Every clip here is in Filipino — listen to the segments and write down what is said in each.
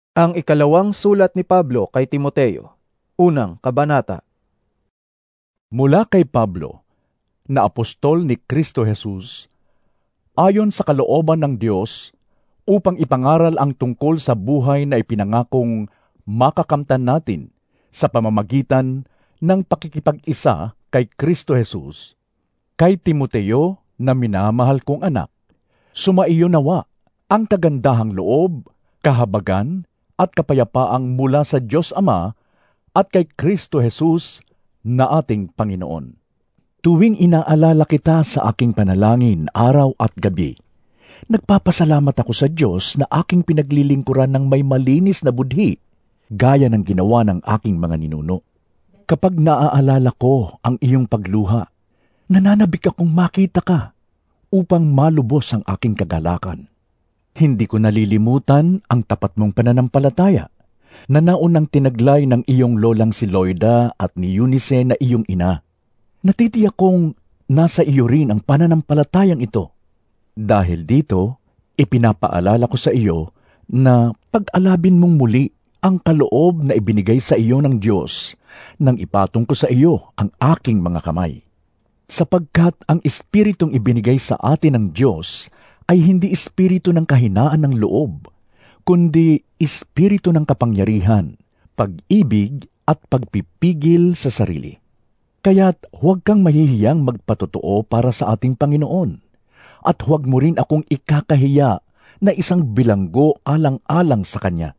Ang ikalawang sulat ni Pablo kay Timoteo, unang kabanata. Mula kay Pablo, na apostol ni Kristo Jesus, ayon sa kalooban ng Diyos, upang ipangaral ang tungkol sa buhay na ipinangakong makakamtan natin sa pamamagitan ng pakikipag-isa kay Kristo Jesus. Kay Timoteo na minamahal kong anak, sumaiyo nawa ang kagandahang loob, kahabagan, at kapayapaang mula sa Diyos Ama at kay Kristo Jesus na ating Panginoon. Tuwing inaalala kita sa aking panalangin araw at gabi, nagpapasalamat ako sa Diyos na aking pinaglilingkuran ng may malinis na budhi, gaya ng ginawa ng aking mga ninuno. Kapag naaalala ko ang iyong pagluha, nananabik akong makita ka upang malubos ang aking kagalakan. Hindi ko nalilimutan ang tapat mong pananampalataya na naunang tinaglay ng iyong lolang si Loida at ni Eunice na iyong ina. Natitiyak kong nasa iyo rin ang pananampalatayang ito. Dahil dito, ipinapaalala ko sa iyo na pag-alabin mong muli ang kaloob na ibinigay sa iyo ng Diyos nang ipatong ko sa iyo ang aking mga kamay. Sapagkat ang espiritong ibinigay sa atin ng Diyos ay hindi espiritu ng kahinaan ng loob, kundi espiritu ng kapangyarihan, pag-ibig at pagpipigil sa sarili. Kaya't huwag kang mahihiyang magpatotoo para sa ating Panginoon, at huwag mo rin akong ikakahiya na isang bilanggo alang-alang sa Kanya.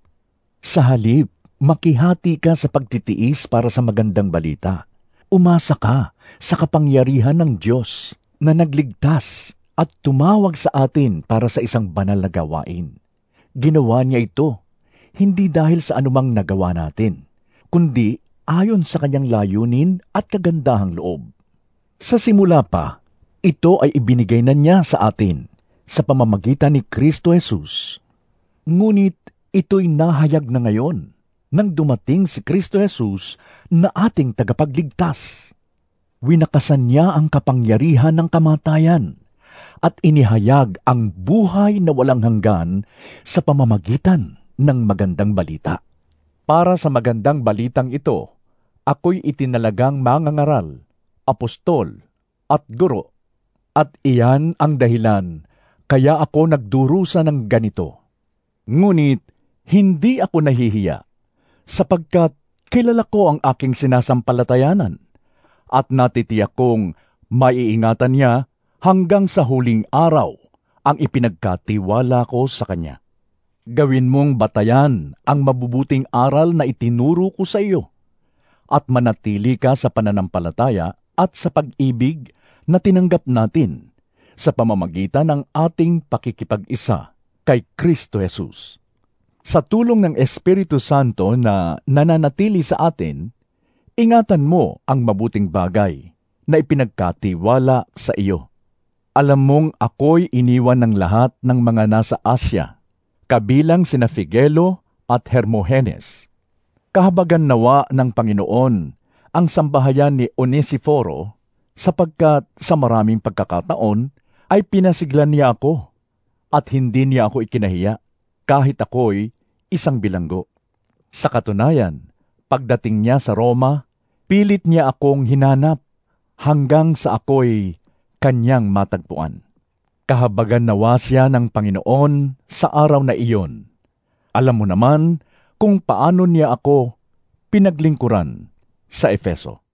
Sa halip, makihati ka sa pagtitiis para sa magandang balita. Umasa ka sa kapangyarihan ng Diyos na nagligtas at tumawag sa atin para sa isang banal na gawain. Ginawa niya ito, hindi dahil sa anumang nagawa natin, kundi ayon sa kanyang layunin at kagandahang loob. Sa simula pa, ito ay ibinigay na niya sa atin sa pamamagitan ni Kristo Jesus. Ngunit ito'y nahayag na ngayon nang dumating si Kristo Jesus na ating tagapagligtas. Winakasan niya ang kapangyarihan ng kamatayan at inihayag ang buhay na walang hanggan sa pamamagitan ng magandang balita. Para sa magandang balitang ito, ako'y itinalagang mangangaral, apostol, at guro, at iyan ang dahilan kaya ako nagdurusa ng ganito. Ngunit hindi ako nahihiya, sapagkat kilala ko ang aking sinasampalatayanan, at natitiyak kong maiingatan niya hanggang sa huling araw ang ipinagkatiwala ko sa Kanya. Gawin mong batayan ang mabubuting aral na itinuro ko sa iyo, at manatili ka sa pananampalataya at sa pag-ibig na tinanggap natin sa pamamagitan ng ating pakikipag-isa kay Kristo Jesus. Sa tulong ng Espiritu Santo na nananatili sa atin, ingatan mo ang mabuting bagay na ipinagkatiwala sa iyo. Alam mong ako'y iniwan ng lahat ng mga nasa Asya, kabilang sina Figelo at Hermogenes. Kahabagan nawa ng Panginoon ang sambahayan ni Onesiforo, sapagkat sa maraming pagkakataon ay pinasiglan niya ako, at hindi niya ako ikinahiya, kahit ako'y isang bilanggo. Sa katunayan, pagdating niya sa Roma, pilit niya akong hinanap hanggang sa ako'y kanyang matagpuan. Kahabagan nawa siya ng Panginoon sa araw na iyon. Alam mo naman kung paano niya ako pinaglingkuran sa Efeso.